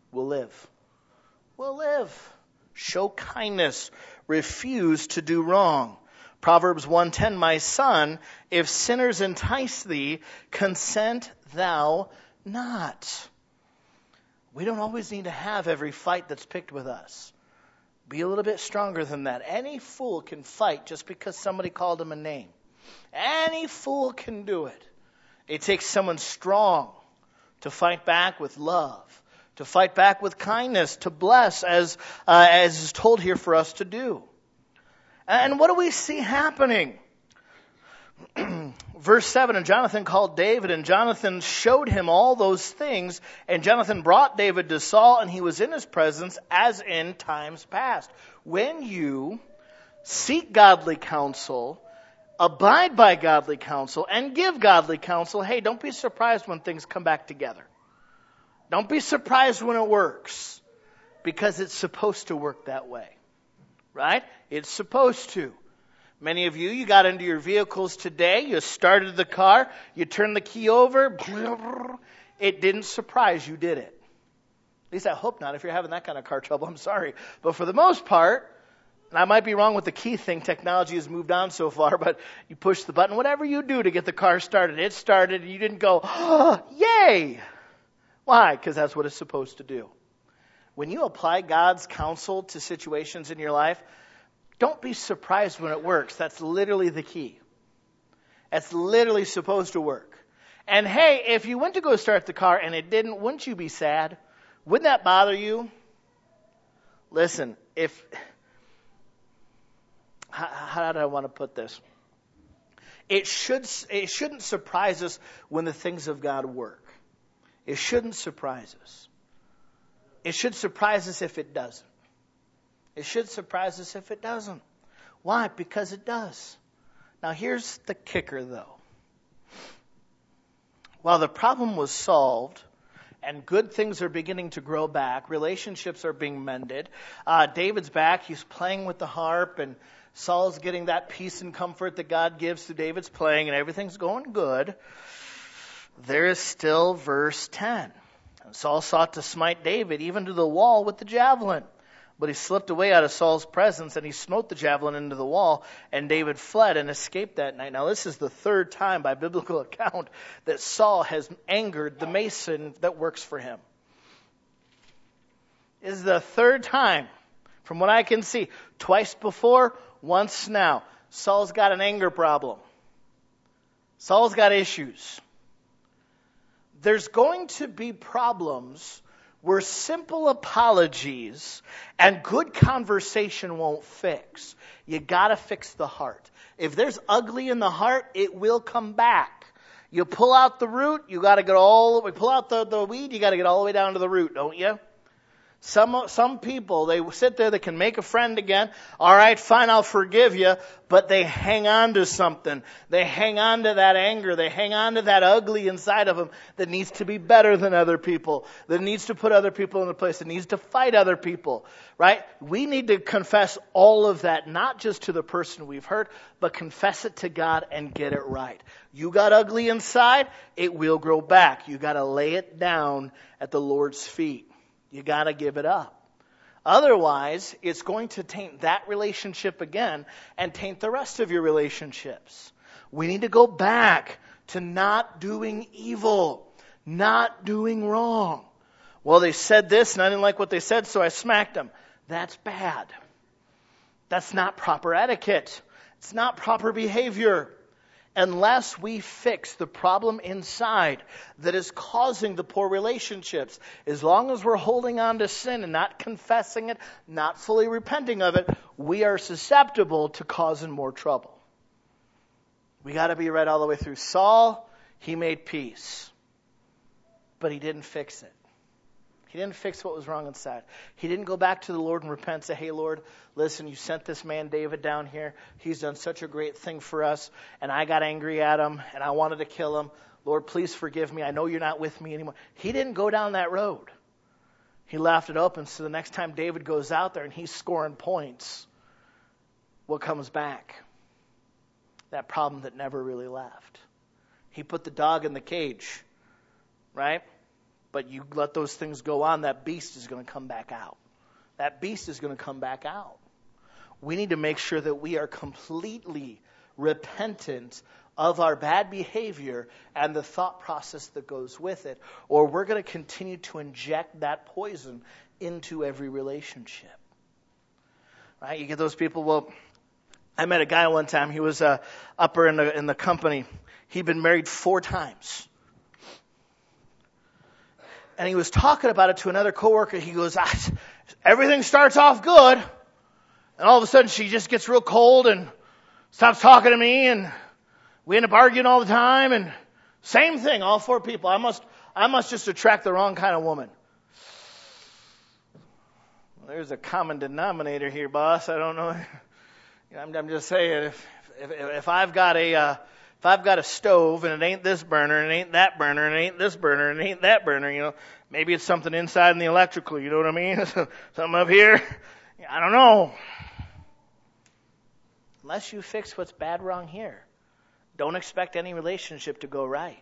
we'll live. We'll live. Show kindness. Refuse to do wrong. Proverbs 1:10, my son, if sinners entice thee, consent thou not. We don't always need to have every fight that's picked with us. Be a little bit stronger than that. Any fool can fight just because somebody called him a name. Any fool can do it. It takes someone strong to fight back with love, to fight back with kindness, to bless as is told here for us to do. And what do we see happening? Verse 7, and Jonathan called David, and Jonathan showed him all those things, and Jonathan brought David to Saul, and he was in his presence as in times past. When you seek godly counsel, abide by godly counsel, and give godly counsel, hey, don't be surprised when things come back together. Don't be surprised when it works, because it's supposed to work that way, right? It's supposed to. Many of you got into your vehicles today, you started the car, you turned the key over, it didn't surprise you, did it? At least I hope not. If you're having that kind of car trouble, I'm sorry. But for the most part, and I might be wrong with the key thing, technology has moved on so far, but you push the button, whatever you do to get the car started, it started, and you didn't go, oh, yay! Why? Because that's what it's supposed to do. When you apply God's counsel to situations in your life, don't be surprised when it works. That's literally the key. That's literally supposed to work. And hey, if you went to go start the car and it didn't, wouldn't you be sad? Wouldn't that bother you? Listen, how do I want to put this? It shouldn't surprise us when the things of God work. It shouldn't surprise us. It should surprise us if it doesn't. It should surprise us if it doesn't. Why? Because it does. Now here's the kicker though. While the problem was solved and good things are beginning to grow back, relationships are being mended, David's back, he's playing with the harp, and Saul's getting that peace and comfort that God gives through David's playing, and everything's going good, there is still verse 10. And Saul sought to smite David even to the wall with the javelin. But he slipped away out of Saul's presence, and he smote the javelin into the wall, and David fled and escaped that night. Now, this is the third time by biblical account that Saul has angered the mason that works for him. This is the third time, from what I can see. Twice before, once now. Saul's got an anger problem. Saul's got issues. There's going to be problems where simple apologies and good conversation won't fix. You got to fix the heart. If there's ugly in the heart, it will come back. You pull out the root, you got to get all the way. Pull out the weed, you got to get all the way down to the root, don't you? Some people, they sit there, they can make a friend again. All right, fine, I'll forgive you. But they hang on to something. They hang on to that anger. They hang on to that ugly inside of them that needs to be better than other people, that needs to put other people in a place, that needs to fight other people, right? We need to confess all of that, not just to the person we've hurt, but confess it to God and get it right. You got ugly inside, it will grow back. You got to lay it down at the Lord's feet. You got to give it up. Otherwise, it's going to taint that relationship again and taint the rest of your relationships. We need to go back to not doing evil, not doing wrong. Well, they said this and I didn't like what they said, so I smacked them. That's bad. That's not proper etiquette. It's not proper behavior. Unless we fix the problem inside that is causing the poor relationships, as long as we're holding on to sin and not confessing it, not fully repenting of it, we are susceptible to causing more trouble. We got to be right all the way through. Saul, he made peace, but he didn't fix it. He didn't fix what was wrong inside. He didn't go back to the Lord and repent and say, hey, Lord, listen, you sent this man David down here. He's done such a great thing for us, and I got angry at him, and I wanted to kill him. Lord, please forgive me. I know you're not with me anymore. He didn't go down that road. He left it open, so the next time David goes out there and he's scoring points, what comes back? That problem that never really left. He put the dog in the cage, right? But you let those things go on, that beast is going to come back out. That beast is going to come back out. We need to make sure that we are completely repentant of our bad behavior and the thought process that goes with it, or we're going to continue to inject that poison into every relationship. Right? You get those people. Well, I met a guy one time. He was upper in the company. He'd been married 4 times. And he was talking about it to another coworker. He goes, everything starts off good, and all of a sudden she just gets real cold and stops talking to me, and we end up arguing all the time. And same thing, all 4 people. I must just attract the wrong kind of woman. Well, there's a common denominator here, boss. I don't know. I'm just saying, if I've got a stove and it ain't this burner and it ain't that burner and it ain't this burner and it ain't that burner, maybe it's something inside in the electrical, you know what I mean? Something up here. I don't know. Unless you fix what's bad wrong here, don't expect any relationship to go right.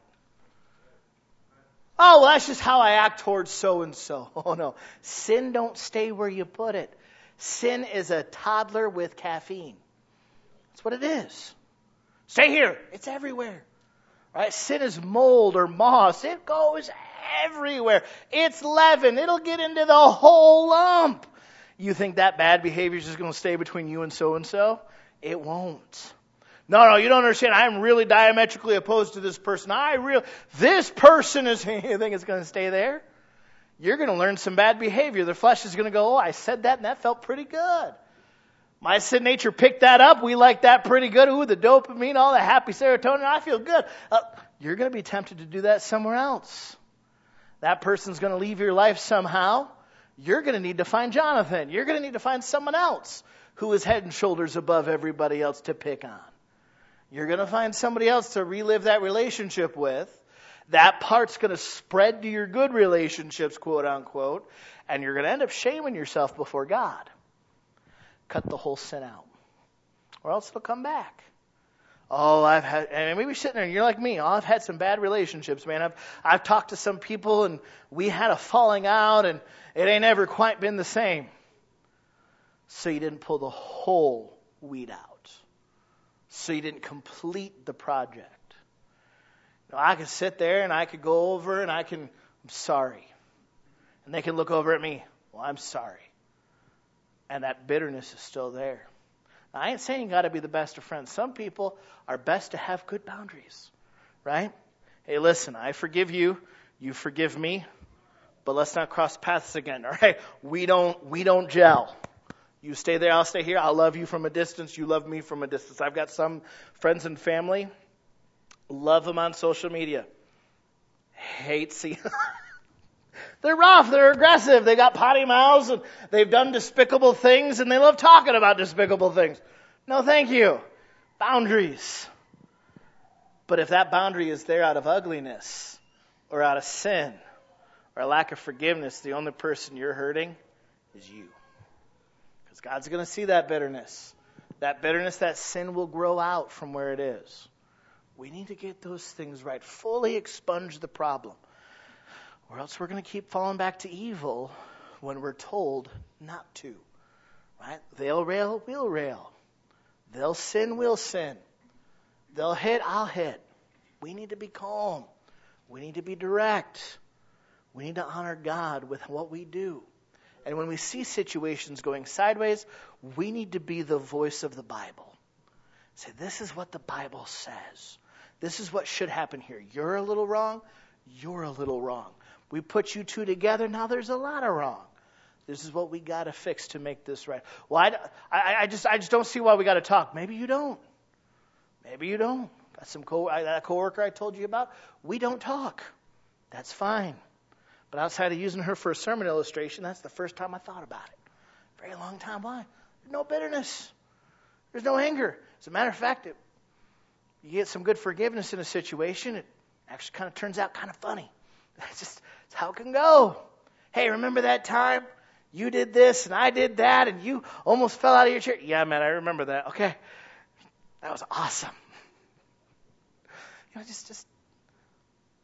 Oh, well, that's just how I act towards so-and-so. Oh, no. Sin don't stay where you put it. Sin is a toddler with caffeine. That's what it is. Stay here. It's everywhere. Right? Sin is mold or moss. It goes everywhere. It's leaven. It'll get into the whole lump. You think that bad behavior is just going to stay between you and so-and-so? It won't. No, you don't understand. I'm really diametrically opposed to this person. This person is, you think it's going to stay there? You're going to learn some bad behavior. The flesh is going to go, oh, I said that and that felt pretty good. My sin nature picked that up. We like that pretty good. Ooh, the dopamine, all the happy serotonin. I feel good. You're going to be tempted to do that somewhere else. That person's going to leave your life somehow. You're going to need to find Jonathan. You're going to need to find someone else who is head and shoulders above everybody else to pick on. You're going to find somebody else to relive that relationship with. That part's going to spread to your good relationships, quote unquote, and you're going to end up shaming yourself before God. Cut the whole sin out, or else it'll come back. Oh, and maybe you're sitting there and you're like me. Oh, I've had some bad relationships, man. I've talked to some people and we had a falling out and it ain't ever quite been the same. So you didn't pull the whole weed out. So you didn't complete the project. I could sit there and I could go over and I'm sorry. And they can look over at me. Well, I'm sorry. And that bitterness is still there. Now, I ain't saying you got to be the best of friends. Some people are best to have good boundaries, right? Hey, listen, I forgive you. You forgive me. But let's not cross paths again, all right? We don't gel. You stay there, I'll stay here. I'll love you from a distance. You love me from a distance. I've got some friends and family. Love them on social media. Hate seeing They're rough. They're aggressive. They got potty mouths and they've done despicable things and they love talking about despicable things. No, thank you. Boundaries. But if that boundary is there out of ugliness or out of sin or a lack of forgiveness, the only person you're hurting is you. Because God's going to see that bitterness. That bitterness, that sin will grow out from where it is. We need to get those things right. Fully expunge the problem. Or else we're going to keep falling back to evil when we're told not to. Right? They'll rail, we'll rail. They'll sin, we'll sin. They'll hit, I'll hit. We need to be calm. We need to be direct. We need to honor God with what we do. And when we see situations going sideways, we need to be the voice of the Bible. Say, this is what the Bible says. This is what should happen here. You're a little wrong. You're a little wrong. We put you two together. Now there's a lot of wrong. This is what we got to fix to make this right. Well, I just don't see why we got to talk. Maybe you don't. Maybe you don't. Got that coworker I told you about. We don't talk. That's fine. But outside of using her for a sermon illustration, that's the first time I thought about it. Very long time. Why? There's no bitterness. There's no anger. As a matter of fact, you get some good forgiveness in a situation, it actually kind of turns out kind of funny. It's how it can go. Hey, remember that time you did this and I did that and you almost fell out of your chair? Yeah, man, I remember that. Okay. That was awesome. Just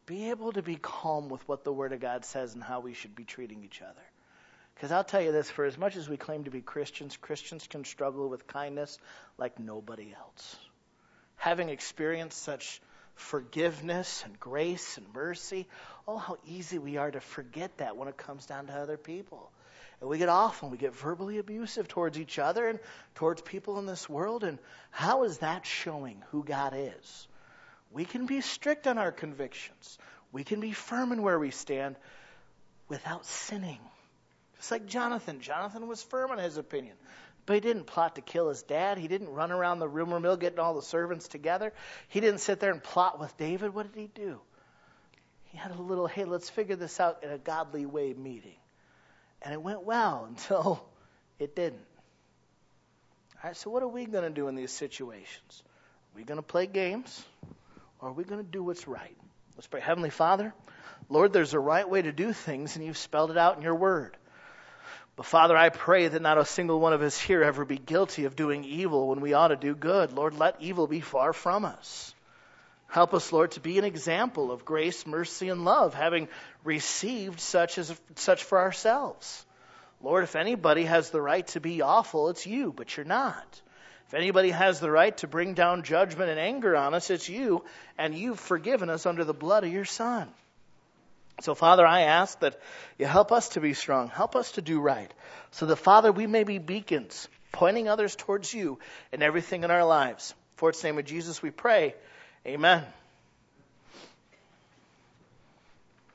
be able to be calm with what the Word of God says and how we should be treating each other. Because I'll tell you this, for as much as we claim to be Christians, Christians can struggle with kindness like nobody else. Having experienced such forgiveness and grace and mercy, oh, how easy we are to forget that when it comes down to other people. And we get off and we get verbally abusive towards each other and towards people in this world. And how is that showing who God is? We can be strict on our convictions. We can be firm in where we stand without sinning. Just like Jonathan. Jonathan was firm on his opinion. But he didn't plot to kill his dad. He didn't run around the rumor mill getting all the servants together. He didn't sit there and plot with David. What did he do? He had a little, hey, let's figure this out in a godly way meeting. And it went well until it didn't. All right, so what are we going to do in these situations? Are we going to play games? Or are we going to do what's right? Let's pray. Heavenly Father, Lord, there's a right way to do things, and you've spelled it out in your word. But Father, I pray that not a single one of us here ever be guilty of doing evil when we ought to do good. Lord, let evil be far from us. Help us, Lord, to be an example of grace, mercy, and love, having received such for ourselves. Lord, if anybody has the right to be awful, it's you, but you're not. If anybody has the right to bring down judgment and anger on us, it's you, and you've forgiven us under the blood of your Son. So, Father, I ask that you help us to be strong, help us to do right, so that, Father, we may be beacons, pointing others towards you in everything in our lives. For its name of Jesus we pray. Amen.